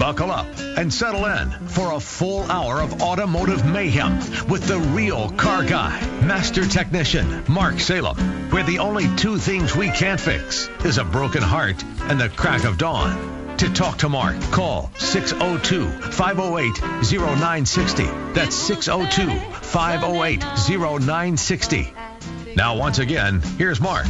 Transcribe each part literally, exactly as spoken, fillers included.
Buckle up and settle in for a full hour of automotive mayhem with the real car guy, master technician, Mark Salem, where the only two things we can't fix is a broken heart and the crack of dawn. To talk to Mark, call six oh two, five oh eight, oh nine six oh. That's six oh two, five oh eight, oh nine six oh. Now, once again, here's Mark.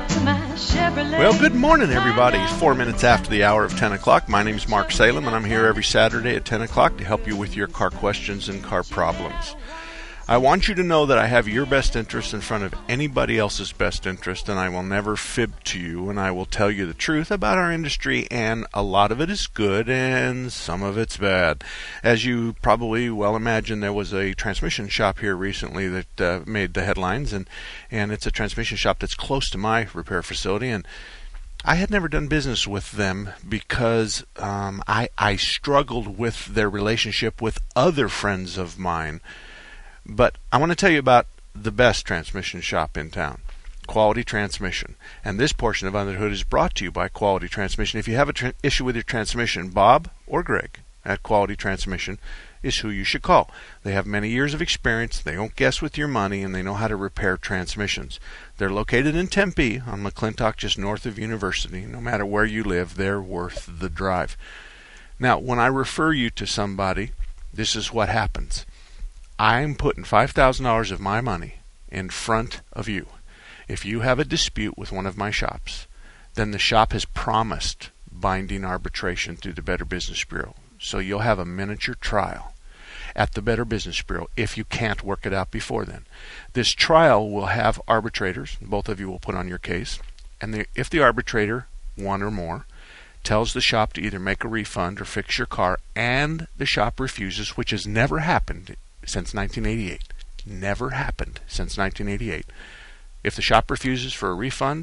Well, good morning, everybody. It's four minutes after the hour of ten o'clock. My name is Mark Salem, and I'm here every Saturday at ten o'clock to help you with your car questions and car problems. I want you to know that I have your best interest in front of anybody else's best interest, and I will never fib to you, and I will tell you the truth about our industry, and a lot of it is good, and some of it's bad. As you probably well imagine, there was a transmission shop here recently that uh, made the headlines, and, and it's a transmission shop that's close to my repair facility, and I had never done business with them because um, I, I struggled with their relationship with other friends of mine. But I want to tell you about the best transmission shop in town, Quality Transmission. And this portion of Under the Hood is brought to you by Quality Transmission. If you have an tra- issue with your transmission, Bob or Greg at Quality Transmission is who you should call. They have many years of experience, they don't guess with your money, and they know how to repair transmissions. They're located in Tempe on McClintock, just north of University. No matter where you live, they're worth the drive. Now, when I refer you to somebody, this is what happens. I'm putting five thousand dollars of my money in front of you. If you have a dispute with one of my shops, then the shop has promised binding arbitration through the Better Business Bureau. So you'll have a miniature trial at the Better Business Bureau if you can't work it out before then. This trial will have arbitrators. Both of you will put on your case. And the, if the arbitrator, one or more, tells the shop to either make a refund or fix your car, and the shop refuses, which has never happened since nineteen eighty-eight. Never happened since nineteen eighty-eight. If the shop refuses for a refund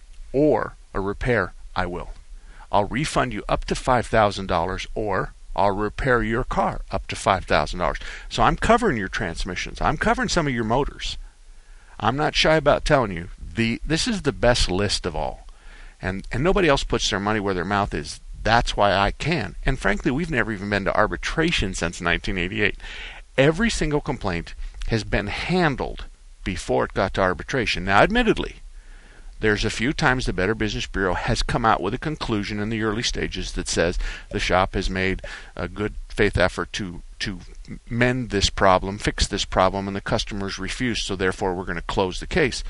or a repair, I will. I'll refund you up to five thousand dollars, or I'll repair your car up to five thousand dollars. So I'm covering your transmissions. I'm covering some of your motors. I'm not shy about telling you, the this is the best list of all. And, and nobody else puts their money where their mouth is. That's why I can. And frankly, we've never even been to arbitration since nineteen eighty-eight. Every single complaint has been handled before it got to arbitration. Now, admittedly, there's a few times the Better Business Bureau has come out with a conclusion in the early stages that says the shop has made a good faith effort to to mend this problem, fix this problem, and the customers refused, so therefore we're going to close the case.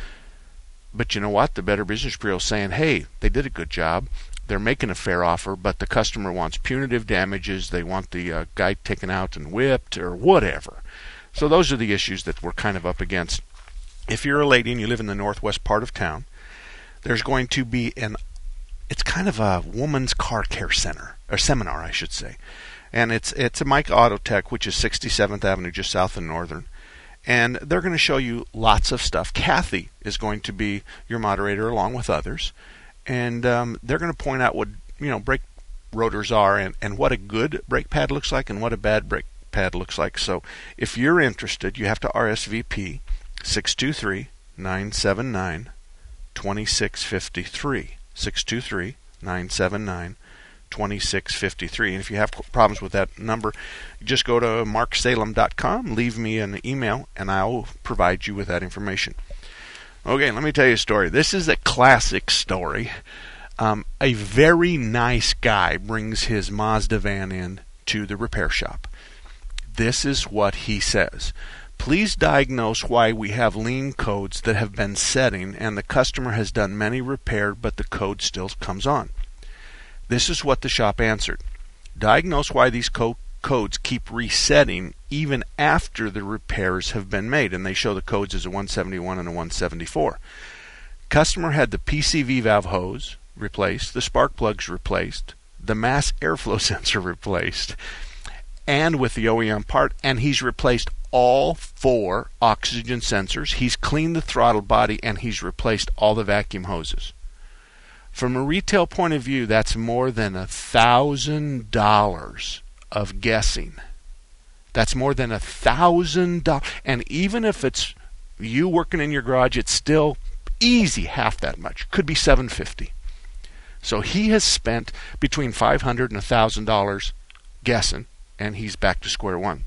But you know what? The Better Business Bureau is saying, hey, they did a good job. They're making a fair offer, but the customer wants punitive damages. They want the uh, guy taken out and whipped or whatever. So those are the issues that we're kind of up against. If you're a lady and you live in the northwest part of town, there's going to be an, it's kind of a woman's car care center, or seminar, I should say. And it's it's a Mike Auto Tech, which is sixty-seventh Avenue, just south of Northern. And they're going to show you lots of stuff. Kathy is going to be your moderator along with others. And um, they're going to point out what, you know, brake rotors are, and, and what a good brake pad looks like and what a bad brake pad looks like. So if you're interested, you have to R S V P six two three, nine seven nine, two six five three. six two three, nine seven nine, two six five three. And if you have problems with that number, just go to mark salem dot com, leave me an email, and I'll provide you with that information. Okay, let me tell you a story. This is a classic story. Um, a very nice guy brings his Mazda van in to the repair shop. This is what he says. Please diagnose why we have lien codes that have been setting and the customer has done many repairs but the code still comes on. This is what the shop answered. Diagnose why these co- codes keep resetting even after the repairs have been made, and they show the codes as a one seventy-one and a one seventy-four. Customer had the P C V valve hose replaced, the spark plugs replaced, the mass airflow sensor replaced, and with the O E M part, and he's replaced all four oxygen sensors, he's cleaned the throttle body, and he's replaced all the vacuum hoses. From a retail point of view, that's more than a thousand dollars of guessing. That's more than a thousand dollars. And even if it's you working in your garage, it's still easy half that much. Could be seven hundred fifty dollars. So he has spent between five hundred dollars and a thousand dollars guessing, and he's back to square one.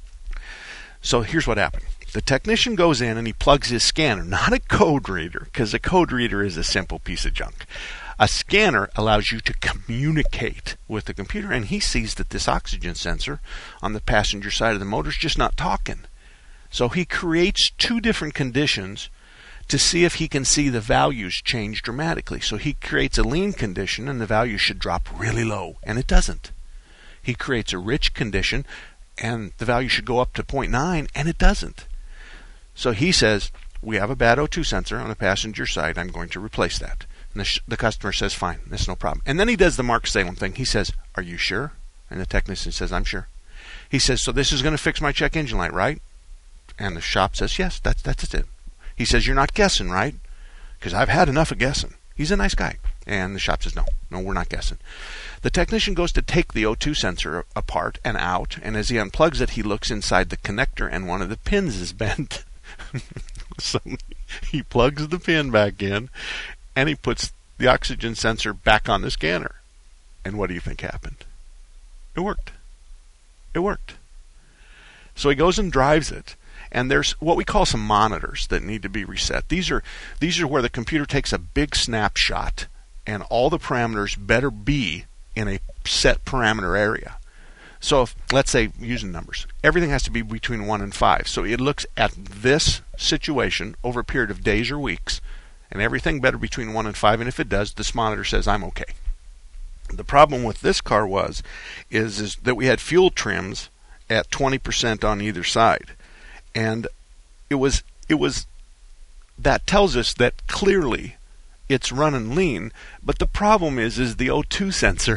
So here's what happened. The technician goes in and he plugs his scanner, not a code reader, because a code reader is a simple piece of junk. A scanner allows you to communicate with the computer, and he sees that this oxygen sensor on the passenger side of the motor is just not talking. So he creates two different conditions to see if he can see the values change dramatically. So he creates a lean condition, and the value should drop really low, and it doesn't. He creates a rich condition, and the value should go up to zero point nine, and it doesn't. So he says, we have a bad O two sensor on the passenger side. I'm going to replace that. And the, sh- the customer says, fine, that's no problem. And then he does the Mark Salem thing. He says, are you sure? And the technician says, I'm sure. He says, so this is going to fix my check engine light, right? And the shop says, yes, that's, that's it. He says, you're not guessing, right? Because I've had enough of guessing. He's a nice guy. And the shop says, no, no, we're not guessing. The technician goes to take the O two sensor apart and out, and as he unplugs it, he looks inside the connector, and one of the pins is bent. So he plugs the pin back in, and he puts the oxygen sensor back on the scanner. And what do you think happened? It worked. It worked. So he goes and drives it, and there's what we call some monitors that need to be reset. These are these are where the computer takes a big snapshot, and all the parameters better be in a set parameter area. So if, let's say, using numbers, everything has to be between one and five. So it looks at this situation over a period of days or weeks, and everything better between one and five. And if it does, this monitor says I'm okay. The problem with this car was, is, is that we had fuel trims at twenty percent on either side, and it was it was that tells us that clearly it's running lean. But the problem is, is the O two sensor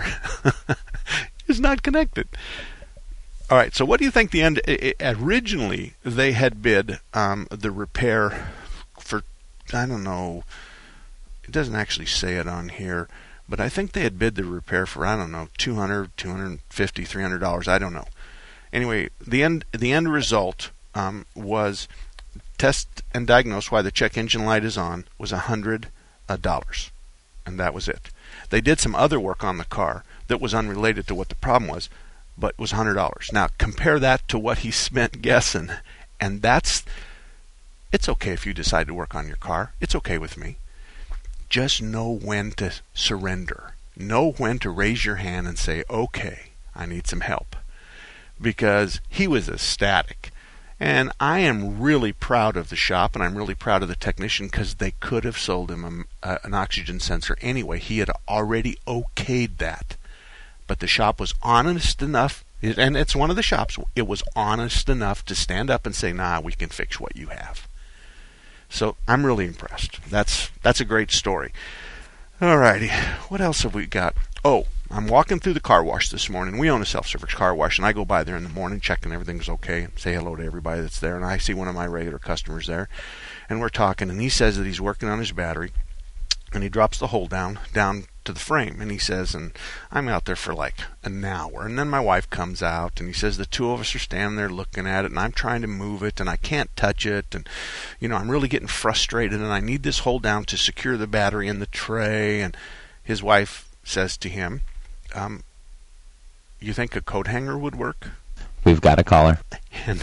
is not connected. All right, so what do you think the end? Originally, they had bid um, the repair for, I don't know, it doesn't actually say it on here, but I think they had bid the repair for, I don't know, two hundred dollars, two hundred fifty dollars, three hundred dollars, I don't know. Anyway, the end the end result um, was test and diagnose why the check engine light is on was one hundred dollars, and that was it. They did some other work on the car that was unrelated to what the problem was, but was one hundred dollars. Now, compare that to what he spent guessing, and that's, it's okay if you decide to work on your car. It's okay with me. Just know when to surrender. Know when to raise your hand and say, okay, I need some help. Because he was ecstatic. And I am really proud of the shop, and I'm really proud of the technician, because they could have sold him a, a, an oxygen sensor anyway. He had already okayed that. But the shop was honest enough, and it's one of the shops, it was honest enough to stand up and say, nah, we can fix what you have. So I'm really impressed. That's that's a great story. All righty, what else have we got? Oh, I'm walking through the car wash this morning. We own a self-service car wash, and I go by there in the morning, checking everything's okay, and say hello to everybody that's there. And I see one of my regular customers there, and we're talking, and he says that he's working on his battery, and he drops the hole down, down to the frame, and he says, and I'm out there for like an hour, and then my wife comes out, and he says the two of us are standing there looking at it, and I'm trying to move it, and I can't touch it, and you know, I'm really getting frustrated, and I need this hole down to secure the battery in the tray. And his wife says to him, um, you think a coat hanger would work? We've got a caller. And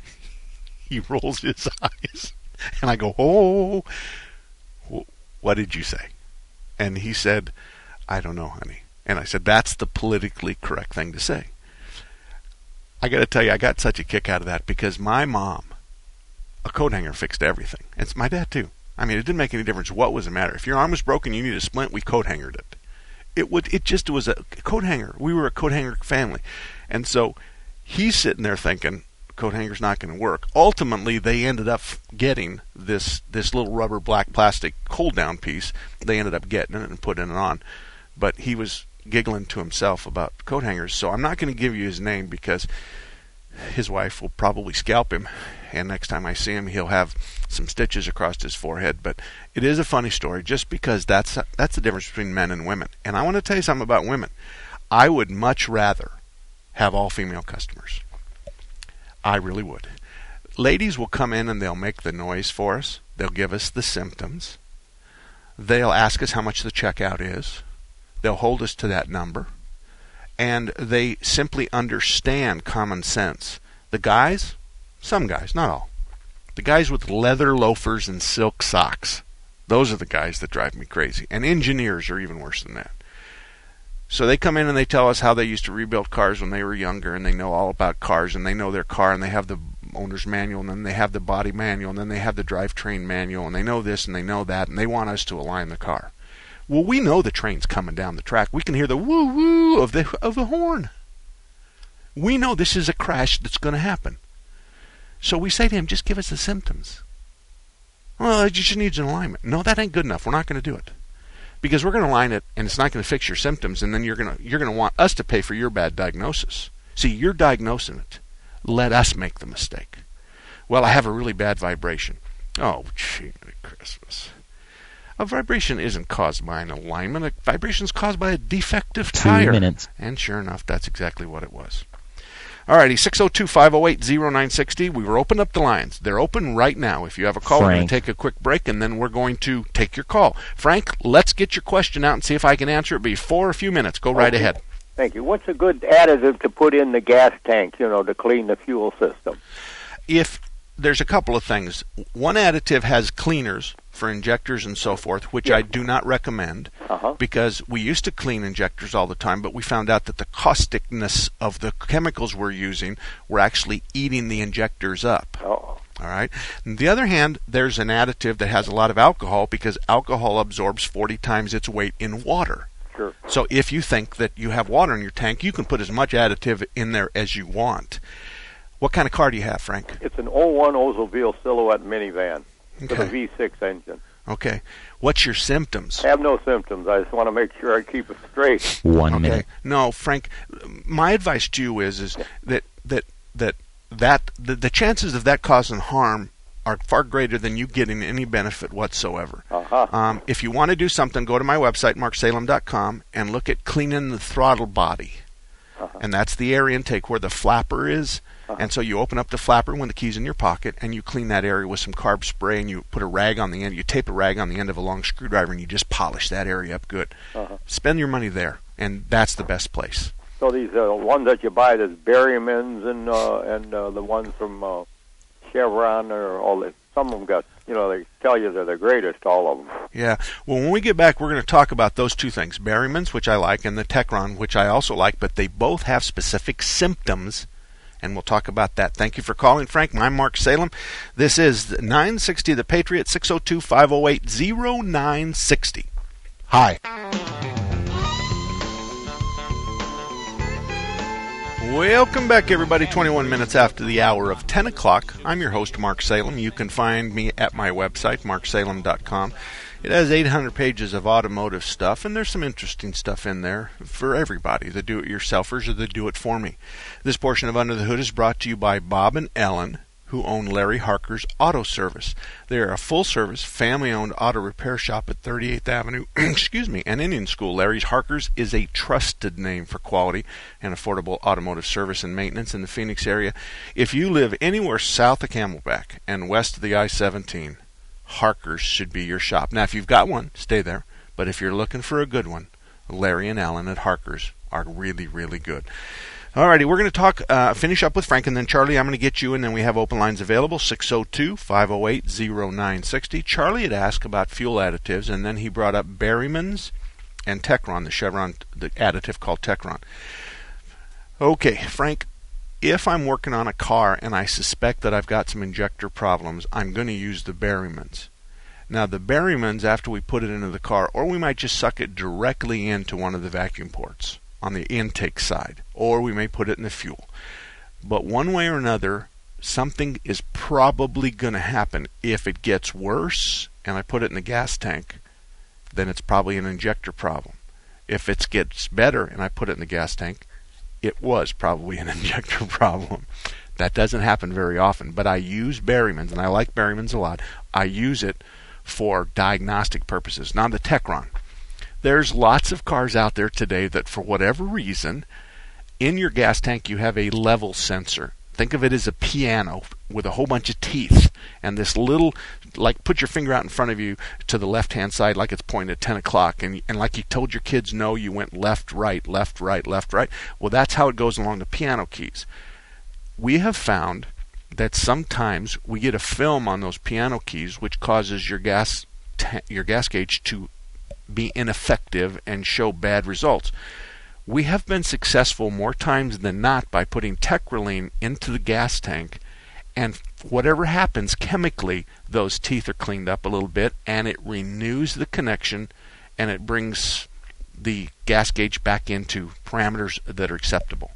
he rolls his eyes, and I go, oh, what did you say? And he said, I don't know, honey. And I said, that's the politically correct thing to say. I got to tell you, I got such a kick out of that, because my mom, a coat hanger fixed everything. It's my dad too. I mean, it didn't make any difference what was the matter. If your arm was broken, you needed a splint, we coat hangered it. It would. It just was a coat hanger. We were a coat hanger family. And so he's sitting there thinking, coat hanger's not going to work. Ultimately, they ended up getting this this little rubber black plastic hold down piece. They ended up getting it and putting it on. But he was giggling to himself about coat hangers. So I'm not going to give you his name, because his wife will probably scalp him, and next time I see him, he'll have some stitches across his forehead. But it is a funny story, just because that's that's the difference between men and women. And I want to tell you something about women. I would much rather have all female customers. I really would. Ladies will come in and they'll make the noise for us. They'll give us the symptoms. They'll ask us how much the checkout is. They'll hold us to that number. and they simply understand common sense. The guys, some guys, not all, the guys with leather loafers and silk socks, those are the guys that drive me crazy. And engineers are even worse than that. So they come in and they tell us how they used to rebuild cars when they were younger, and they know all about cars, and they know their car, and they have the owner's manual, and then they have the body manual, and then they have the drivetrain manual, and they know this and they know that, and they want us to align the car. Well, we know the train's coming down the track. We can hear the woo-woo of the of the horn. We know this is a crash that's going to happen. So we say to him, just give us the symptoms. Well, it just needs an alignment. No, that ain't good enough. We're not going to do it. Because we're going to align it, and it's not going to fix your symptoms, and then you're going to you're going to want us to pay for your bad diagnosis. See, you're diagnosing it. Let us make the mistake. Well, I have a really bad vibration. Oh, gee, Christmas. A vibration isn't caused by an alignment. A vibration is caused by a defective tire. Two minutes. And sure enough, that's exactly what it was. Alrighty, six oh two, five oh eight, oh nine six oh. We were opening up the lines. They're open right now. If you have a call, Frank. we're going to take a quick break, and then we're going to take your call. Frank, let's get your question out and see if I can answer it before a few minutes. Go right okay. ahead. Thank you. What's a good additive to put in the gas tank, you know, to clean the fuel system? If there's a couple of things. One additive has cleaners for injectors and so forth, which yeah. I do not recommend uh-huh. because we used to clean injectors all the time, but we found out that the causticness of the chemicals we're using were actually eating the injectors up. Oh. All right. On the other hand, there's an additive that has a lot of alcohol because alcohol absorbs forty times its weight in water. Sure. So if you think that you have water in your tank, you can put as much additive in there as you want. What kind of car do you have, Frank? It's an oh one Oldsmobile Silhouette minivan Okay. with a V six engine. Okay. What's your symptoms? I have no symptoms. I just want to make sure I keep it straight. One Okay. minute. No, Frank, my advice to you is is that that that that the, the chances of that causing harm are far greater than you getting any benefit whatsoever. Uh-huh. Um, if you want to do something, go to my website, mark salem dot com, and look at cleaning the throttle body. Uh-huh. And that's the air intake where the flapper is. Uh-huh. And so you open up the flapper when the key's in your pocket, and you clean that area with some carb spray, and you put a rag on the end. You tape a rag on the end of a long screwdriver, and you just polish that area up good. Uh-huh. Spend your money there, and that's the best place. So these uh, ones that you buy, there's Berryman's and uh, and uh, the ones from uh, Chevron, or all that. Some of them got, you know, they tell you they're the greatest, all of them. Yeah. Well, when we get back, we're going to talk about those two things, Berryman's, which I like, and the Techron, which I also like, but they both have specific symptoms, and we'll talk about that. Thank you for calling, Frank. I'm Mark Salem. This is nine sixty The Patriot, six oh two, five oh eight, oh nine six oh. Hi. Welcome back, everybody. twenty-one minutes after the hour of ten o'clock. I'm your host, Mark Salem. You can find me at my website, mark salem dot com. It has eight hundred pages of automotive stuff, and there's some interesting stuff in there for everybody, the do-it-yourselfers or the do-it-for-me. This portion of Under the Hood is brought to you by Bob and Ellen, who own Larry Harker's Auto Service. They are a full-service, family-owned auto repair shop at thirty-eighth Avenue, excuse me, and Indian School. Larry's Harker's is a trusted name for quality and affordable automotive service and maintenance in the Phoenix area. If you live anywhere south of Camelback and west of the I seventeen, Harker's should be your shop. Now, if you've got one, stay there. But if you're looking for a good one, Larry and Alan at Harker's are really, really good. Alrighty, we're going to talk, uh, finish up with Frank, and then Charlie, I'm going to get you, and then we have open lines available, six oh two, five oh eight, oh nine six oh. Charlie had asked about fuel additives, and then he brought up Berryman's and Techron, the Chevron, the additive called Techron. Okay, Frank, if I'm working on a car and I suspect that I've got some injector problems, I'm going to use the Berryman's. Now, the Berryman's, after we put it into the car, or we might just suck it directly into one of the vacuum ports on the intake side, or we may put it in the fuel. But one way or another, something is probably going to happen. If it gets worse and I put it in the gas tank, then it's probably an injector problem. If it gets better and I put it in the gas tank, it was probably an injector problem. That doesn't happen very often, but I use Berryman's, and I like Berryman's a lot. I use it for diagnostic purposes. Now, the Techron. There's lots of cars out there today that, for whatever reason, in your gas tank you have a level sensor Think of it as a piano with a whole bunch of teeth, and this little, like, put your finger out in front of you to the left-hand side like it's pointed at ten o'clock, and, and like you told your kids no, you went left, right, left, right, left, right. Well, that's how it goes along the piano keys. We have found that sometimes we get a film on those piano keys which causes your gas ta- your gas gauge to be ineffective and show bad results. We have been successful more times than not by putting Tekraline into the gas tank, and whatever happens chemically, those teeth are cleaned up a little bit, and it renews the connection, and it brings the gas gauge back into parameters that are acceptable.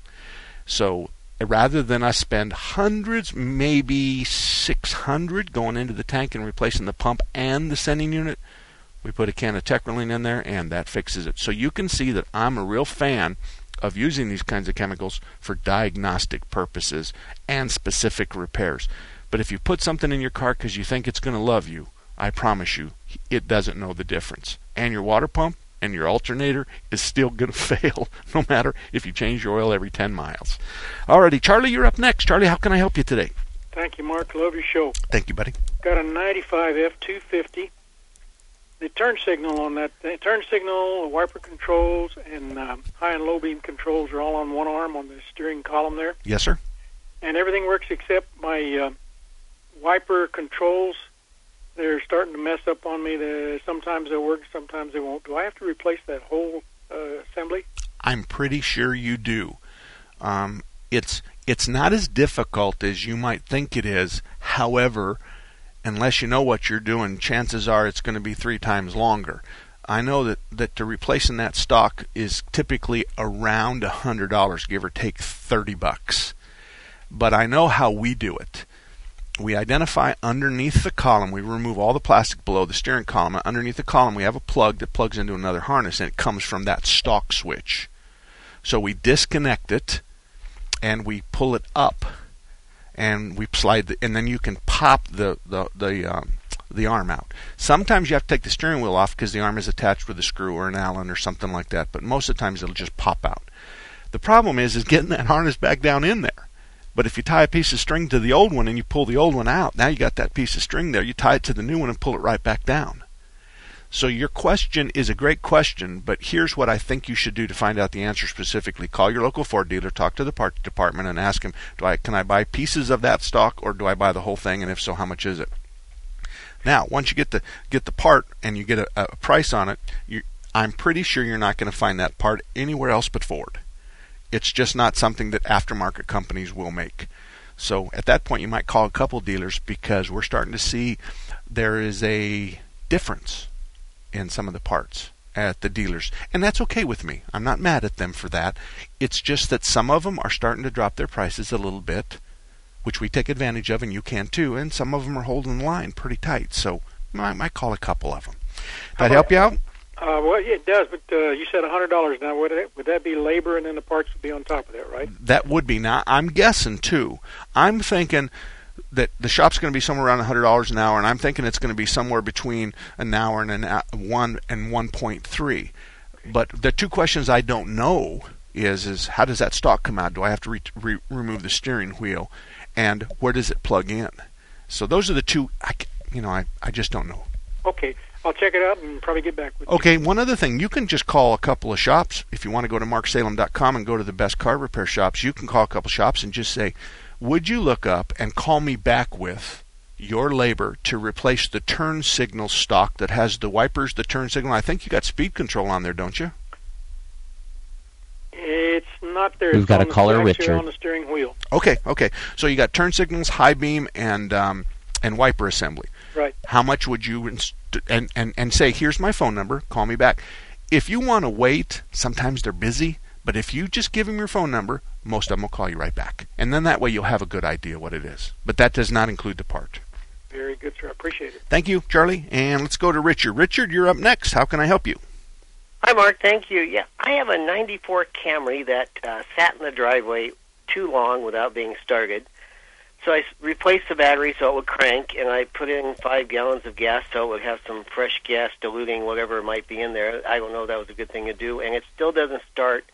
So rather than us spend hundreds, maybe six hundred going into the tank and replacing the pump and the sending unit, we put a can of Tekraline in there, and that fixes it. So you can see that I'm a real fan of using these kinds of chemicals for diagnostic purposes and specific repairs. But if you put something in your car because you think it's going to love you, I promise you, it doesn't know the difference. And your water pump and your alternator is still going to fail, no matter if you change your oil every ten miles. Alrighty, Charlie, you're up next. Charlie, how can I help you today? Thank you, Mark. Love your show. Thank you, buddy. Got a ninety-five F two fifty. The turn signal on that, the turn signal, wiper controls, and um, high and low beam controls are all on one arm on the steering column there. Yes, sir. And everything works except my uh, wiper controls. They're starting to mess up on me. The, sometimes they'll work, sometimes they won't. Do I have to replace that whole uh, assembly? I'm pretty sure you do. Um, it's it's not as difficult as you might think it is. However, unless you know what you're doing, chances are it's going to be three times longer. I know that, that to replacing that stock is typically around one hundred dollars, give or take thirty bucks. But I know how we do it. We identify underneath the column, we remove all the plastic below the steering column, and underneath the column we have a plug that plugs into another harness, and it comes from that stock switch. So we disconnect it, and we pull it up, and we slide the, and then you can pop the the the, um, the arm out. Sometimes you have to take the steering wheel off because the arm is attached with a screw or an Allen or something like that, but most of the times it'll just pop out. The problem is is getting that harness back down in there. But if you tie a piece of string to the old one and you pull the old one out, now you got that piece of string there. You tie it to the new one and pull it right back down. So your question is a great question, but here's what I think you should do to find out the answer specifically. Call your local Ford dealer, talk to the parts department, and ask him, do I can I buy pieces of that stock or do I buy the whole thing, and if so, how much is it? Now, once you get the get the part and you get a, a price on it, you, I'm pretty sure you're not going to find that part anywhere else but Ford. It's just not something that aftermarket companies will make. So at that point, you might call a couple dealers because we're starting to see there is a difference in some of the parts at the dealers. And that's okay with me. I'm not mad at them for that. It's just that some of them are starting to drop their prices a little bit, which we take advantage of, and you can too. And some of them are holding the line pretty tight. So I might call a couple of them. That help you out? Uh, well, yeah, it does, but uh, you said one hundred dollars now. Would, it, would that be labor and then the parts would be on top of that, right? That would be. Now, I'm guessing, too. I'm thinking that the shop's going to be somewhere around one hundred dollars an hour, and I'm thinking it's going to be somewhere between an hour and an hour, one and one point three. But the two questions I don't know is, is how does that stock come out? Do I have to re- re- remove the steering wheel? And where does it plug in? So those are the two, I, you know, I, I just don't know. Okay. I'll check it out and probably get back with you. Okay, one other thing. You can just call a couple of shops. If you want to go to mark salem dot com and go to the best car repair shops, you can call a couple shops and just say, would you look up and call me back with your labor to replace the turn signal stock that has the wipers, the turn signal? I think you got speed control on there, don't you? It's not there. We've it's got on to call the, her Richard. on the steering wheel. Okay, okay. So you got turn signals, high beam, and um, and wiper assembly. Right. How much would you inst- and, and and say, here's my phone number, call me back. If you want to wait, sometimes they're busy, but if you just give them your phone number, most of them will call you right back. And then that way you'll have a good idea what it is. But that does not include the part. Very good, sir. I appreciate it. Thank you, Charlie. And let's go to Richard. Richard, you're up next. How can I help you? Hi, Mark. Thank you. Yeah, I have a ninety-four Camry that uh, sat in the driveway too long without being started. So I replaced the battery so it would crank, and I put in five gallons of gas so it would have some fresh gas diluting whatever might be in there. I don't know if that was a good thing to do, and it still doesn't start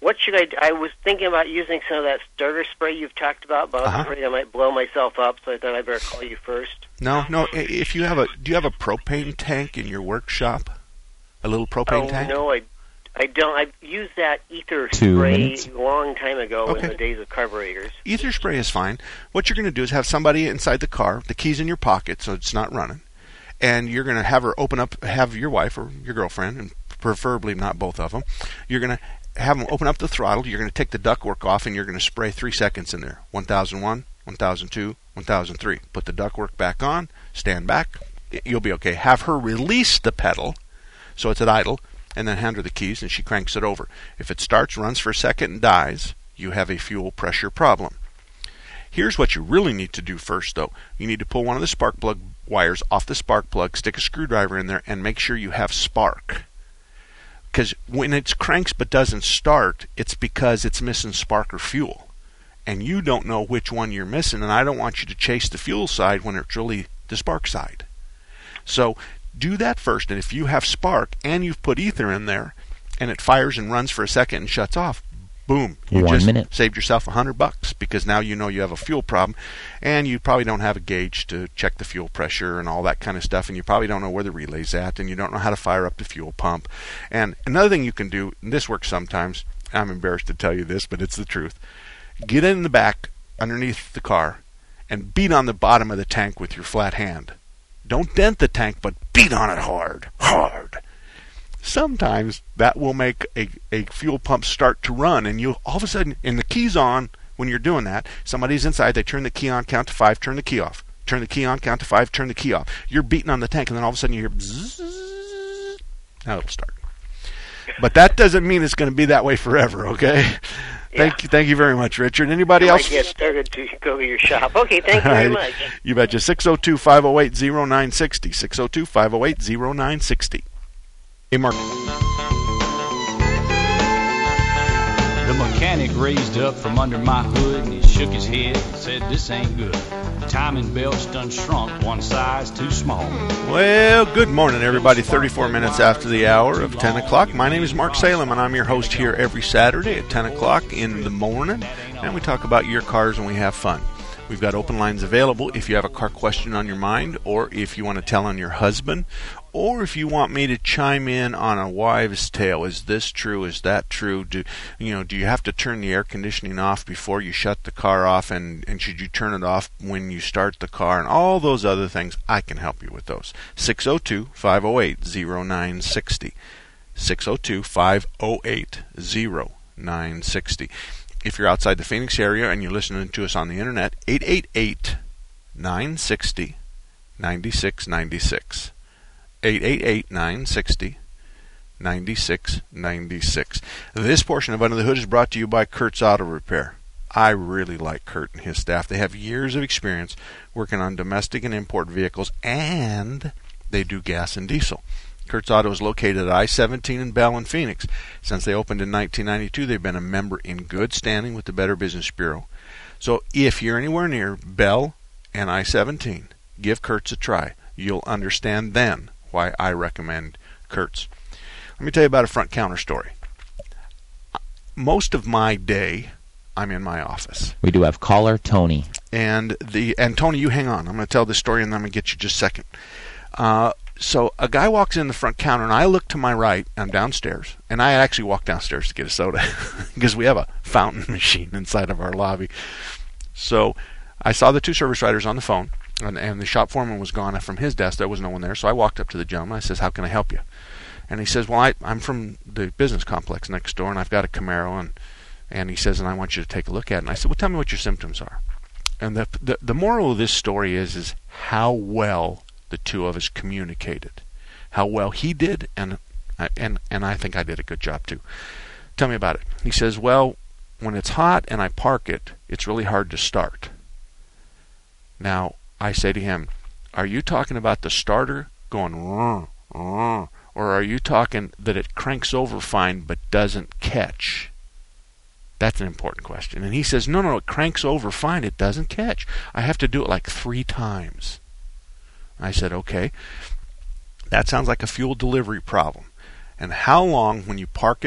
what should I do? I was thinking about using some of that starter spray you've talked about, but I was Uh-huh. afraid I might blow myself up, so I thought I'd better call you first. No, no. i- If you have a, do you have a propane tank in your workshop? A little propane oh, tank? no, I, I don't. I used that ether Two spray minutes. a long time ago Okay. in the days of carburetors. Ether spray is fine. What you're going to do is have somebody inside the car, the keys in your pocket, so it's not running, and you're going to have her open up, have your wife or your girlfriend, and preferably not both of them. You're going to have them open up the throttle. You're going to take the ductwork off, and you're going to spray three seconds in there. one thousand one, one thousand two, one thousand three. Put the ductwork back on. Stand back. You'll be okay. Have her release the pedal, so it's at idle, and then hand her the keys, and she cranks it over. If it starts, runs for a second, and dies, you have a fuel pressure problem. Here's what you really need to do first, though. You need to pull one of the spark plug wires off the spark plug, stick a screwdriver in there, and make sure you have spark. Because when it cranks but doesn't start, it's because it's missing spark or fuel. And you don't know which one you're missing, and I don't want you to chase the fuel side when it's really the spark side. So do that first, and if you have spark and you've put ether in there, and it fires and runs for a second and shuts off, boom, you One just minute. saved yourself a hundred bucks, because now you know you have a fuel problem, and you probably don't have a gauge to check the fuel pressure and all that kind of stuff, and you probably don't know where the relay's at, and you don't know how to fire up the fuel pump. And another thing you can do, and this works sometimes, I'm embarrassed to tell you this, but it's the truth. Get in the back underneath the car and beat on the bottom of the tank with your flat hand. Don't dent the tank, but beat on it hard, hard. Sometimes that will make a, a fuel pump start to run, and you all of a sudden, and the key's on when you're doing that. Somebody's inside, they turn the key on, count to five, turn the key off. Turn the key on, count to five, turn the key off. You're beating on the tank, and then all of a sudden you hear bzzz. Now it'll start. But that doesn't mean it's going to be that way forever, okay? Yeah. Thank you, thank you very much, Richard. Anybody I else? might get started to go to your shop. Okay, thank you very much. You betcha. six oh two, five oh eight, oh nine six oh. six oh two, five oh eight, oh nine six oh. Hey, Mark. The mechanic raised up from under my hood and he shook his head and said, "This ain't good. Timing belt's done shrunk one size too small." Well, good morning, everybody. thirty-four minutes after the hour of ten o'clock. My name is Mark Salem, and I'm your host here every Saturday at ten o'clock in the morning. And we talk about your cars and we have fun. We've got open lines available if you have a car question on your mind, or if you want to tell on your husband, or if you want me to chime in on a wives' tale. Is this true? Is that true? Do you know? Do you have to turn the air conditioning off before you shut the car off? And, and should you turn it off when you start the car? And all those other things, I can help you with those. six oh two, five oh eight, oh nine six oh. six oh two, five oh eight, oh nine six oh. If you're outside the Phoenix area and you're listening to us on the internet, eight eight eight, nine six oh, nine six nine six. eight eight eight, nine six oh, nine six nine six. This portion of Under the Hood is brought to you by Kurt's Auto Repair. I really like Kurt and his staff. They have years of experience working on domestic and import vehicles, and they do gas and diesel. Kurt's Auto is located at I seventeen in Bell and Phoenix. Since they opened in nineteen ninety-two, they've been a member in good standing with the Better Business Bureau. So if you're anywhere near Bell and I seventeen, give Kurt's a try. You'll understand then why I recommend Kurt's. Let me tell you about a front counter story. Most of my day, I'm in my office. We do have caller Tony. And the and Tony, you hang on. I'm going to tell this story, and then I'm going to get you just a second. Uh, so a guy walks in the front counter, and I look to my right. I'm downstairs, and I actually walk downstairs to get a soda because we have a fountain machine inside of our lobby. So I saw the two service writers on the phone, and, and the shop foreman was gone from his desk. There was no one there, so I walked up to the gentleman. I says, "How can I help you?" And he says, "Well, I, I'm from the business complex next door, and I've got a Camaro, and and he says, and I want you to take a look at it." And I said, "Well, tell me what your symptoms are." And the the, the moral of this story is is how well the two of us communicated, how well he did, and and and I think I did a good job too. Tell me about it. He says, "Well, when it's hot and I park it, it's really hard to start." Now I say to him, "Are you talking about the starter going rrr, rrr, or are you talking that it cranks over fine but doesn't catch?" That's an important question. And he says, no, no, it cranks over fine. It doesn't catch. I have to do it like three times. I said, okay. That sounds like a fuel delivery problem. And how long, when you park it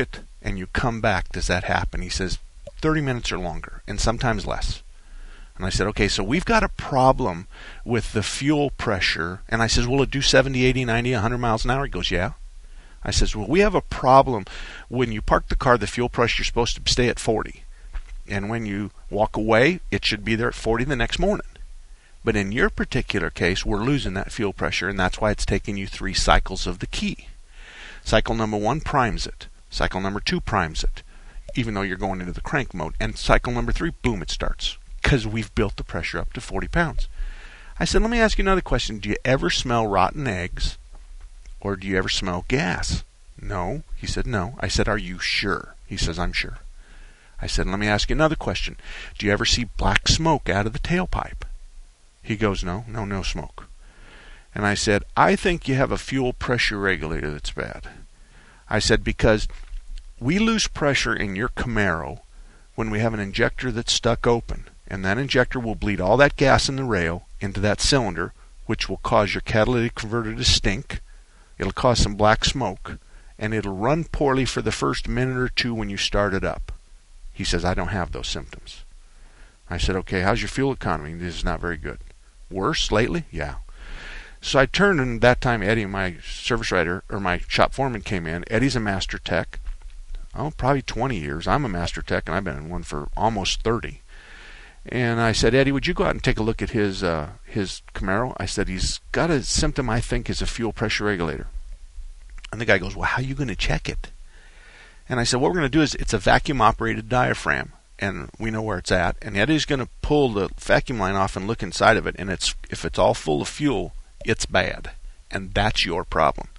and you come back, does that happen? He says, thirty minutes or longer, and sometimes less. And I said, okay, so we've got a problem with the fuel pressure. And I says, will it do seventy, eighty, ninety, one hundred miles an hour? He goes, yeah. I says, well, we have a problem. When you park the car, the fuel pressure, you're supposed to stay at forty. And when you walk away, it should be there at forty the next morning. But in your particular case, we're losing that fuel pressure, and that's why it's taking you three cycles of the key. Cycle number one primes it. Cycle number two primes it, even though you're going into the crank mode. And cycle number three, boom, it starts, because we've built the pressure up to forty pounds. I said, let me ask you another question. Do you ever smell rotten eggs, or do you ever smell gas? No. He said, no. I said, are you sure? He says, I'm sure. I said, let me ask you another question. Do you ever see black smoke out of the tailpipe? He goes, no, no, no smoke. And I said, I think you have a fuel pressure regulator that's bad. I said, because we lose pressure in your Camaro when we have an injector that's stuck open, and that injector will bleed all that gas in the rail into that cylinder, which will cause your catalytic converter to stink. It'll cause some black smoke, and it'll run poorly for the first minute or two when you start it up. He says, I don't have those symptoms. I said, okay, how's your fuel economy? This is not very good. Worse lately? Yeah. So I turned, and that time Eddie, my service writer, or my shop foreman, came in. Eddie's a master tech. Oh, probably twenty years. I'm a master tech, and I've been in one for almost thirty. And I said, Eddie, would you go out and take a look at his uh, his Camaro? I said, he's got a symptom I think is a fuel pressure regulator. And the guy goes, well, how are you going to check it? And I said, what we're going to do is, it's a vacuum-operated diaphragm, and we know where it's at. And Eddie's going to pull the vacuum line off and look inside of it, and it's if it's all full of fuel, it's bad, and that's your problem.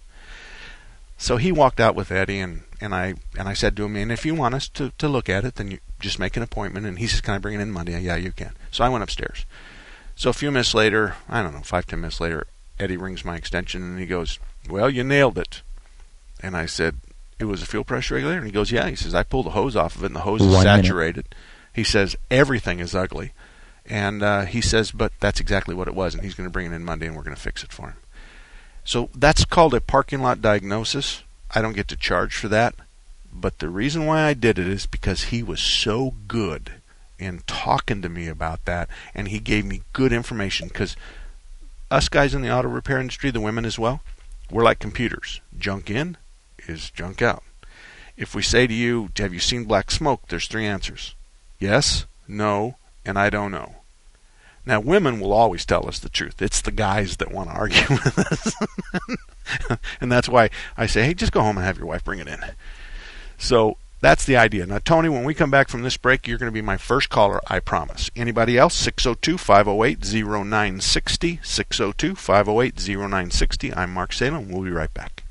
So he walked out with Eddie, and, and I and I said to him, and if you want us to, to look at it, then you just make an appointment. And he says, can I bring it in Monday? Yeah, you can. So I went upstairs. So a few minutes later, I don't know, five, ten minutes later, Eddie rings my extension, and he goes, well, you nailed it. And I said, it was a fuel pressure regulator? And he goes, yeah. He says, I pulled the hose off of it, and the hose is One saturated. Minute. He says, everything is ugly. And uh, he says, but that's exactly what it was, and he's going to bring it in Monday, and we're going to fix it for him. So that's called a parking lot diagnosis. I don't get to charge for that. But the reason why I did it is because he was so good in talking to me about that, and he gave me good information. Because us guys in the auto repair industry, the women as well, we're like computers. Junk in is junk out. If we say to you, have you seen black smoke? There's three answers. Yes, no, and I don't know. Now, women will always tell us the truth. It's the guys that want to argue with us. And that's why I say, hey, just go home and have your wife bring it in. So that's the idea. Now, Tony, when we come back from this break, you're going to be my first caller, I promise. Anybody else? six oh two, five oh eight, oh nine six oh. six oh two, five oh eight, oh nine six oh. I'm Mark Salem. We'll be right back.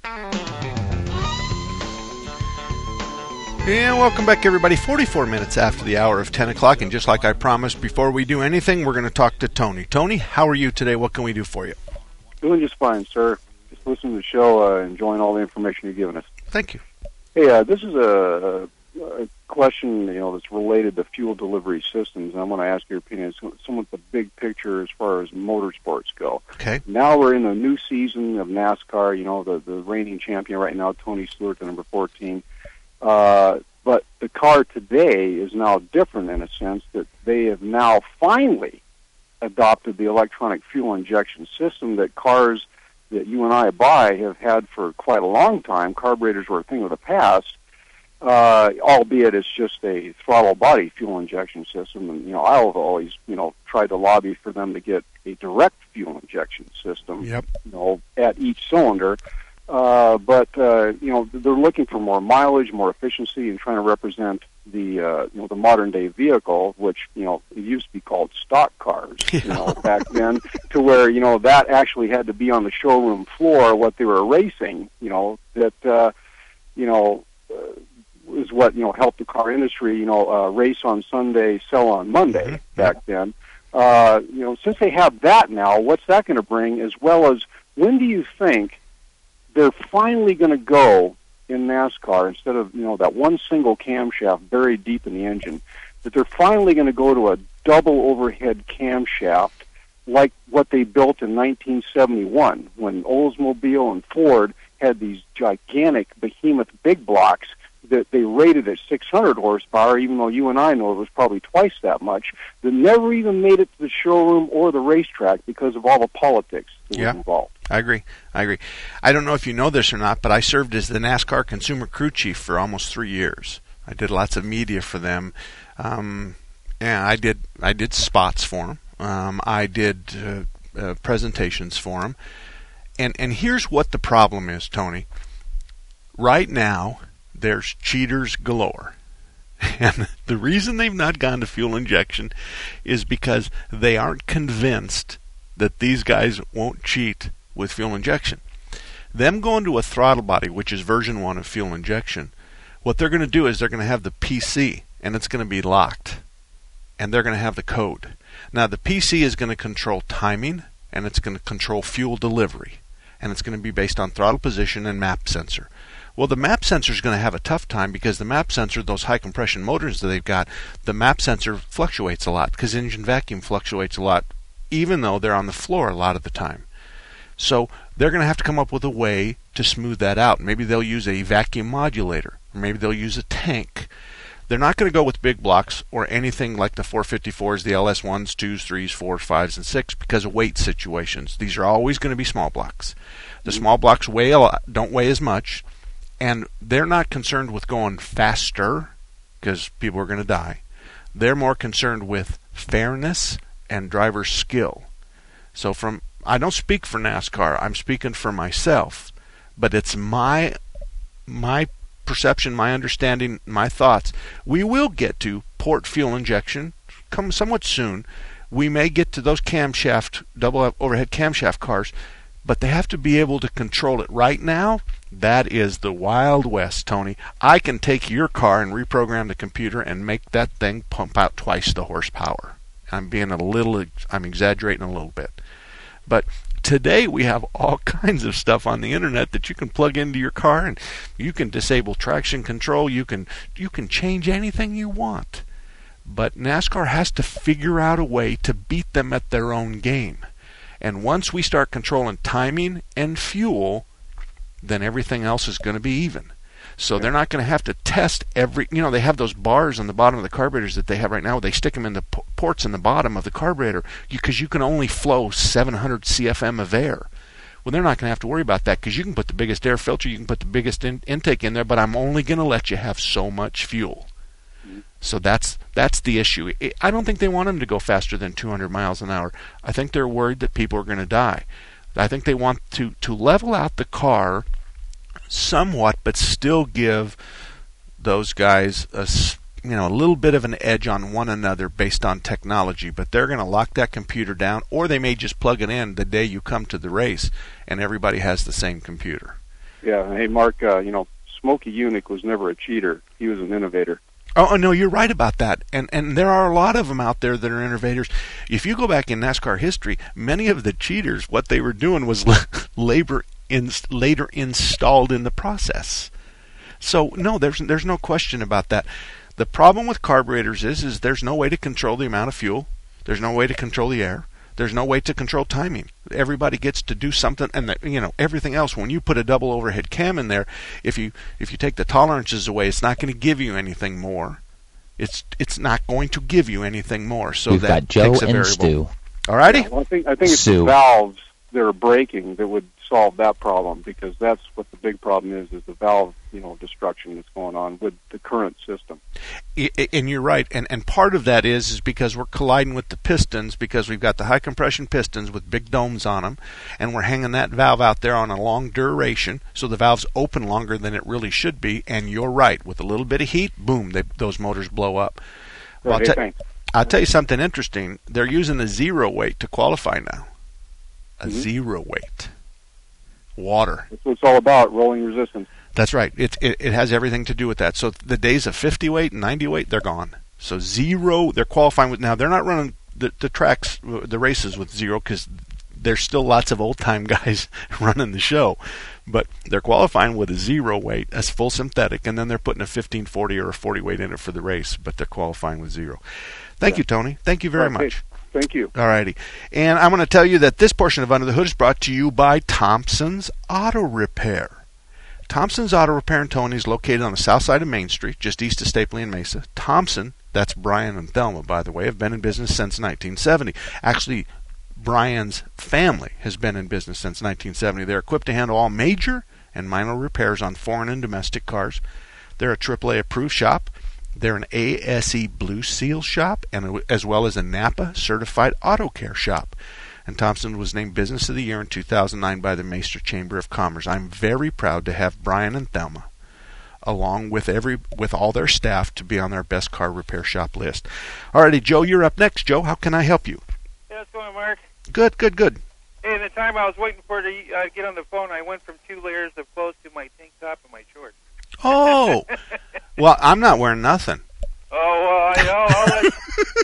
And welcome back, everybody. forty-four minutes after the hour of ten o'clock. And just like I promised, before we do anything, we're going to talk to Tony. Tony, how are you today? What can we do for you? Doing just fine, sir. Just listening to the show, uh, enjoying all the information you're giving us. Thank you. Hey, uh, this is a, a question, you know, that's related to fuel delivery systems, and I want to ask your opinion. It's somewhat the big picture as far as motorsports go. Okay. Now we're in a new season of NASCAR. You know, the, the reigning champion right now, Tony Stewart, the number fourteen. Uh, but the car today is now different in a sense that they have now finally adopted the electronic fuel injection system that cars that you and I buy have had for quite a long time. Carburetors were a thing of the past, uh, albeit it's just a throttle body fuel injection system. And, you know, I've always, you know, tried to lobby for them to get a direct fuel injection system, yep. you know, at each cylinder. Uh, but, uh, you know, they're looking for more mileage, more efficiency, and trying to represent the, uh, you know, the modern day vehicle, which, you know, it used to be called stock cars, you know, back then, to where, you know, that actually had to be on the showroom floor, what they were racing, you know, that, uh, you know, uh, is what, you know, helped the car industry, you know, uh, race on Sunday, sell on Monday mm-hmm. back then. Uh, you know, since they have that now, what's that going to bring, as well as when do you think they're finally going to go in NASCAR, instead of, you know, that one single camshaft buried deep in the engine, that they're finally going to go to a double overhead camshaft like what they built in nineteen seventy-one when Oldsmobile and Ford had these gigantic behemoth big blocks that they rated at six hundred horsepower, even though you and I know it was probably twice that much, that never even made it to the showroom or the racetrack because of all the politics that yeah. was involved. I agree. I agree. I don't know if you know this or not, but I served as the NASCAR consumer crew chief for almost three years. I did lots of media for them. Um, yeah, I did. I did spots for them. Um, I did uh, uh, presentations for them. And and here's what the problem is, Tony. Right now, there's cheaters galore. And the reason they've not gone to fuel injection is because they aren't convinced that these guys won't cheat with fuel injection. Them going to a throttle body, which is version one of fuel injection, what they're going to do is they're going to have the P C, and it's going to be locked. And they're going to have the code. Now, the P C is going to control timing, and it's going to control fuel delivery. And it's going to be based on throttle position and map sensor. Well, the map sensor is going to have a tough time because the map sensor, those high compression motors that they've got, the map sensor fluctuates a lot because engine vacuum fluctuates a lot, even though they're on the floor a lot of the time. So they're going to have to come up with a way to smooth that out. Maybe they'll use a vacuum modulator, or maybe they'll use a tank. They're not going to go with big blocks or anything like the four fifty-fours, the L S ones, twos, threes, fours, fives, and six because of weight situations. These are always going to be small blocks. The small blocks weigh a lot, don't weigh as much, and they're not concerned with going faster because people are going to die. They're more concerned with fairness and driver skill. So from I don't speak for NASCAR. I'm speaking for myself, but it's my my perception, my understanding, my thoughts. We will get to port fuel injection come somewhat soon. We may get to those camshaft, double overhead camshaft cars, but they have to be able to control it. Right now, that is the Wild West, Tony. I can take your car and reprogram the computer and make that thing pump out twice the horsepower. I'm being a little, I'm exaggerating a little bit. But today we have all kinds of stuff on the internet that you can plug into your car, and you can disable traction control. You can you can change anything you want. But NASCAR has to figure out a way to beat them at their own game. And once we start controlling timing and fuel, then everything else is going to be even. So they're not going to have to test every, you know, they have those bars on the bottom of the carburetors that they have right now. They stick them in the p- ports in the bottom of the carburetor because you, you can only flow seven hundred C F M of air. Well, they're not going to have to worry about that because you can put the biggest air filter, you can put the biggest in- intake in there, but I'm only going to let you have so much fuel. Mm-hmm. So that's that's the issue. I don't think they want them to go faster than two hundred miles an hour. I think they're worried that people are going to die. I think they want to, to level out the car somewhat, but still give those guys a, you know, a little bit of an edge on one another based on technology. But they're going to lock that computer down, or they may just plug it in the day you come to the race, and everybody has the same computer. Yeah. Hey, Mark. Uh, you know, Smokey Yunick was never a cheater. He was an innovator. Oh, no, you're right about that. And and there are a lot of them out there that are innovators. If you go back in NASCAR history, many of the cheaters, what they were doing was labor in, later installed in the process. So, no, there's there's no question about that. The problem with carburetors is, is there's no way to control the amount of fuel. There's no way to control the air. There's no way to control timing. Everybody gets to do something, and the, you know everything else. When you put a double overhead cam in there, if you if you take the tolerances away, it's not going to give you anything more. It's it's not going to give you anything more. So We've that got Joe takes a and variable. Stu. All righty. Yeah, well, I think I think it's Sue. the valves that are breaking that would solve that problem, because that's what the big problem is: is the valve, you know, destruction that's going on with the current system. And you're right, and and part of that is is because we're colliding with the pistons, because we've got the high compression pistons with big domes on them, and we're hanging that valve out there on a long duration, so the valve's open longer than it really should be. And you're right, with a little bit of heat, boom, they, those motors blow up. Well, Hey, I'll, thanks. I'll tell you something interesting. They're using a zero weight to qualify now. A Mhm. zero weight. Water. That's what it's all about: rolling resistance. That's right. It, it it has everything to do with that. So the days of fifty weight and ninety weight, they're gone. So zero, they're qualifying with now. They're not running the, the tracks, the races with zero, because there's still lots of old time guys running the show. But they're qualifying with a zero weight as full synthetic, and then they're putting a fifteen forty or a forty weight in it for the race. But they're qualifying with zero. Thank Yeah. you, Tony. Thank you very Okay. much. Thank you. All righty. And I'm going to tell you that this portion of Under the Hood is brought to you by Thompson's Auto Repair. Thompson's Auto Repair and Towing is located on the south side of Main Street, just east of Stapley and Mesa. Thompson, that's Brian and Thelma, by the way, have been in business since nineteen seventy. Actually, Brian's family has been in business since nineteen seventy. They're equipped to handle all major and minor repairs on foreign and domestic cars. They're a triple A approved shop. They're an A S E Blue Seal shop, and as well as a Napa certified auto care shop. And Thompson was named Business of the Year in two thousand nine by the Mesa Chamber of Commerce. I'm very proud to have Brian and Thelma, along with every with all their staff, to be on their best car repair shop list. Alrighty, Joe, you're up next. Joe, how can I help you? Yeah, what's going on, Mark? Good, good, good. Hey, the time I was waiting for to uh, get on the phone, I went from two layers of clothes to my tank top and my shorts. Oh, well, I'm not wearing nothing. Oh, well, I know. I'll let...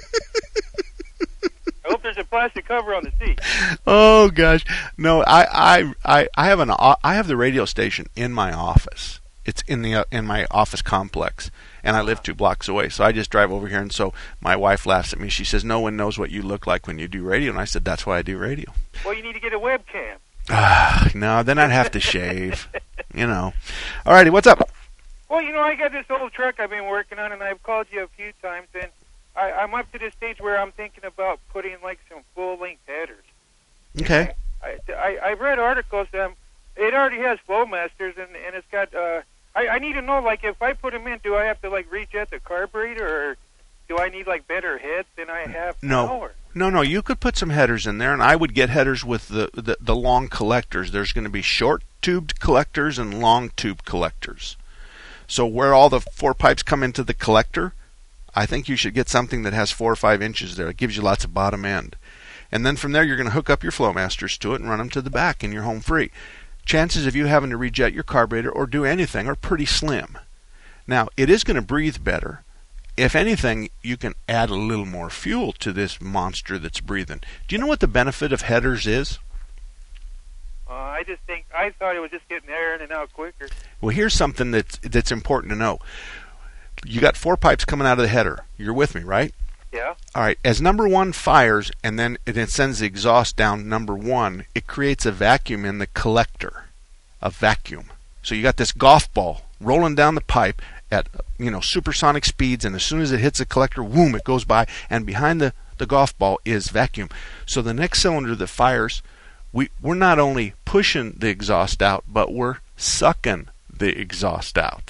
I hope there's a plastic cover on the seat. Oh gosh, no! I I I, I have an I have the radio station in my office. It's in the uh, in my office complex, and I live two blocks away. So I just drive over here, and so my wife laughs at me. She says, "No one knows what you look like when you do radio," and I said, "That's why I do radio." Well, you need to get a webcam. Ah, no, then I'd have to shave. You know. Alrighty, what's up? Well, you know, I got this old truck I've been working on, and I've called you a few times, and I, I'm up to the stage where I'm thinking about putting like some full-length headers. Okay. I, I I've read articles that um, it already has Flowmasters, and and it's got. Uh, I I need to know, like, if I put them in, do I have to like rejet the carburetor, or do I need like better heads than I have no. now? Or? No, no, you could put some headers in there, and I would get headers with the, the, the long collectors. There's going to be short-tubed collectors and long-tube collectors. So where all the four pipes come into the collector, I think you should get something that has four or five inches there. It gives you lots of bottom end. And then from there, you're going to hook up your Flowmasters to it and run them to the back, and you're home free. Chances of you having to rejet your carburetor or do anything are pretty slim. Now, it is going to breathe better. If anything, you can add a little more fuel to this monster that's breathing. Do you know what the benefit of headers is? Uh, I just think I thought it was just getting air in and out quicker. Well, here's something that's that's important to know. You got four pipes coming out of the header. You're with me, right? Yeah. All right. As number one fires and then it sends the exhaust down number one, it creates a vacuum in the collector. A vacuum. So you got this golf ball rolling down the pipe at, you know, supersonic speeds, and as soon as it hits the collector, whoom, it goes by, and behind the, the golf ball is vacuum. So the next cylinder that fires, we, we're not only pushing the exhaust out, but we're sucking the exhaust out.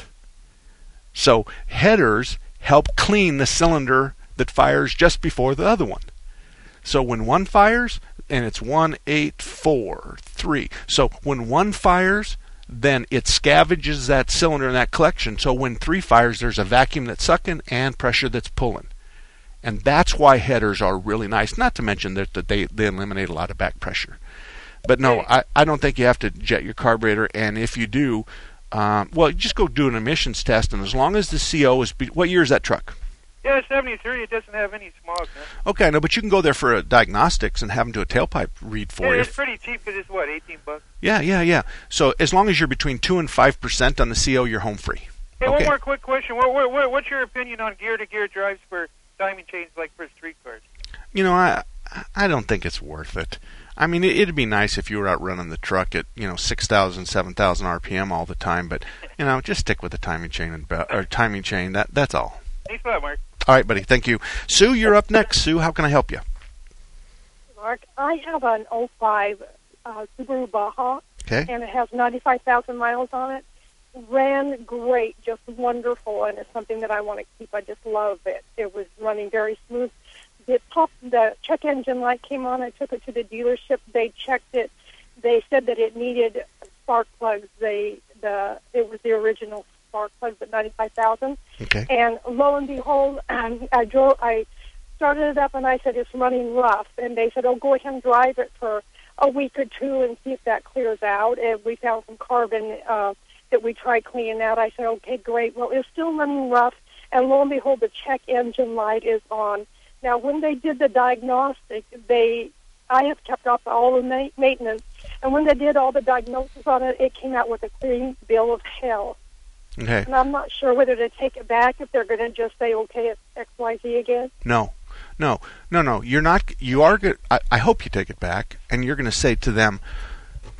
So headers help clean the cylinder that fires just before the other one. So when one fires, and it's one, eight, four, three. So when one fires, then it scavenges that cylinder in that collection. So when three fires, there's a vacuum that's sucking and pressure that's pulling. And that's why headers are really nice. Not to mention that, that they, they eliminate a lot of back pressure. But no, I, I don't think you have to jet your carburetor. And if you do, um, well, you just go do an emissions test. And as long as the C O is... Be- what year is that truck? Yeah, seventy-three. It doesn't have any smog. Man. Okay, no, but you can go there for a diagnostics and have them do a tailpipe read for yeah, you. It's pretty cheap. It's what, eighteen bucks? Yeah, yeah, yeah. So as long as you're between two and five percent on the C O, you're home free. Hey, okay. One more quick question. What, what, what, what's your opinion on gear-to-gear drives for timing chains, like for street cars? You know, I I don't think it's worth it. I mean, it, it'd be nice if you were out running the truck at, you know, six thousand, seven thousand R P M all the time, but you know, just stick with the timing chain and or timing chain. That that's all. Thanks a lot, Mark. All right, buddy. Thank you. Sue, you're up next. Sue, how can I help you? Mark, I have an oh five uh, Subaru Baja, okay, and it has ninety-five thousand miles on it. Ran great, just wonderful, and it's something that I want to keep. I just love it. It was running very smooth. It popped, the check engine light came on. I took it to the dealership. They checked it. They said that it needed spark plugs. They the it was the original spark plugs at ninety-five thousand. Okay. And lo and behold, um, I drove. I started it up, and I said it's running rough. And they said, "Oh, go ahead and drive it for a week or two and see if that clears out." And we found some carbon uh, that we tried cleaning out. I said, "Okay, great." Well, it's still running rough, and lo and behold, the check engine light is on. Now, when they did the diagnostic, they I have kept up all the ma- maintenance, and when they did all the diagnosis on it, it came out with a clean bill of health. Okay. And I'm not sure whether to take it back, if they're going to just say, okay, it's X Y Z again. No, no, no, no. You're not. You are good. I, I hope you take it back, and you're going to say to them,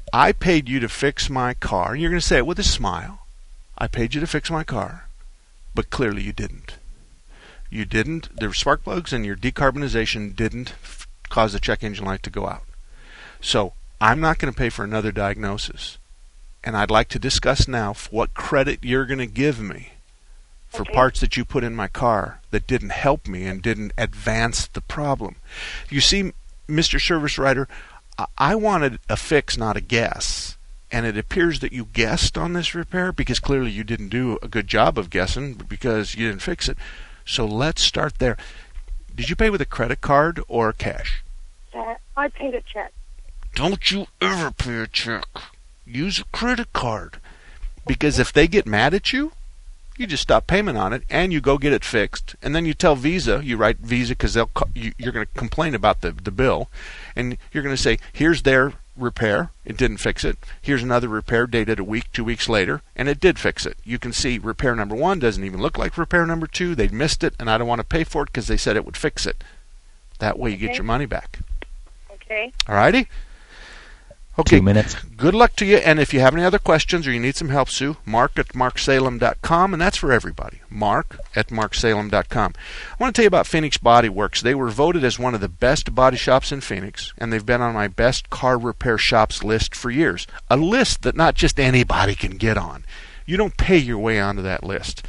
I paid you to fix my car. You're going to say it with a smile. I paid you to fix my car, but clearly you didn't. You didn't. The spark plugs and your decarbonization didn't f- cause the check engine light to go out. So I'm not going to pay for another diagnosis. And I'd like to discuss now what credit you're going to give me for okay. parts that you put in my car that didn't help me and didn't advance the problem. You see, Mister Service Writer, I wanted a fix, not a guess. And it appears that you guessed on this repair because clearly you didn't do a good job of guessing because you didn't fix it. So let's start there. Did you pay with a credit card or cash? Uh, I paid a check. Don't you ever pay a check. Use a credit card. Because if they get mad at you, you just stop payment on it and you go get it fixed. And then you tell Visa, you write Visa because they'll you, you're going to complain about the, the bill. And you're going to say, here's their repair. It didn't fix it. Here's another repair dated a week, two weeks later, and it did fix it. You can see repair number one doesn't even look like repair number two. They missed it, and I don't want to pay for it because they said it would fix it. That way you Okay. get your money back. Okay. All righty? Okay. Two minutes. Good luck to you, and if you have any other questions or you need some help, Sue, mark at mark salem dot com, and that's for everybody. Mark at mark salem dot com. I want to tell you about Phoenix Body Works. They were voted as one of the best body shops in Phoenix, and they've been on my best car repair shops list for years. A list that not just anybody can get on. You don't pay your way onto that list.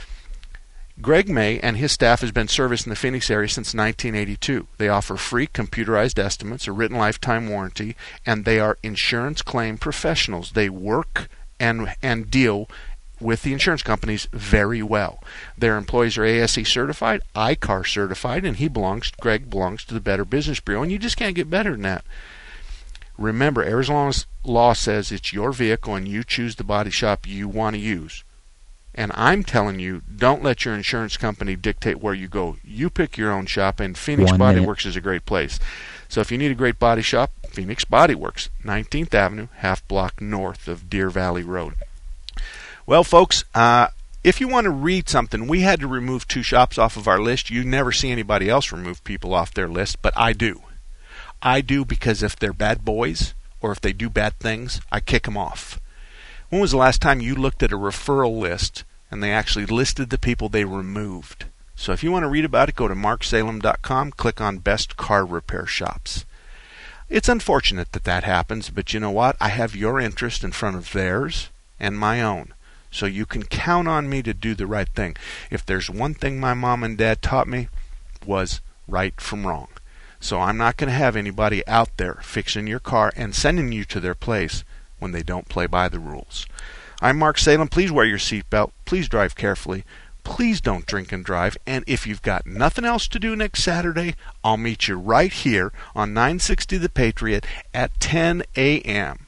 Greg May and his staff has been servicing the Phoenix area since nineteen eighty-two. They offer free computerized estimates, a written lifetime warranty, and they are insurance claim professionals. They work and and deal with the insurance companies very well. Their employees are A S E certified, I C A R certified, and he belongs, Greg belongs to the Better Business Bureau, and you just can't get better than that. Remember, Arizona's law says it's your vehicle and you choose the body shop you want to use. And I'm telling you, don't let your insurance company dictate where you go. You pick your own shop, and Phoenix One Body minute. Works is a great place. So if you need a great body shop, Phoenix Body Works, nineteenth Avenue, half block north of Deer Valley Road. Well, folks, uh, if you want to read something, we had to remove two shops off of our list. You never see anybody else remove people off their list, but I do. I do because if they're bad boys or if they do bad things, I kick them off. When was the last time you looked at a referral list and they actually listed the people they removed? So if you want to read about it, go to mark salem dot com, click on Best Car Repair Shops. It's unfortunate that that happens, but you know what? I have your interest in front of theirs and my own. So you can count on me to do the right thing. If there's one thing my mom and dad taught me, was right from wrong. So I'm not going to have anybody out there fixing your car and sending you to their place when they don't play by the rules. I'm Mark Salem. Please wear your seatbelt. Please drive carefully. Please don't drink and drive. And if you've got nothing else to do next Saturday, I'll meet you right here on nine sixty The Patriot at ten a.m.